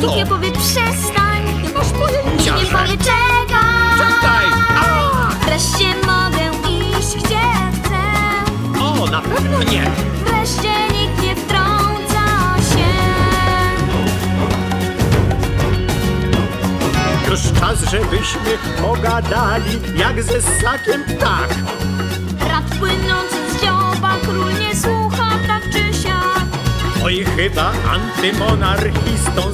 Nikt nie powie przestań. Nie masz pojęcia, Nikt nie że... powie czekaj. Czekaj! Wreszcie mogę iść gdzie chcę. O, na pewno nie! Wreszcie nikt nie wtrąca się. Już czas, żebyśmy pogadali, jak ze ssakiem ptak. Rad płynący z dzioba król nie słucha tak czy siak. Oj, chyba antymonarchistą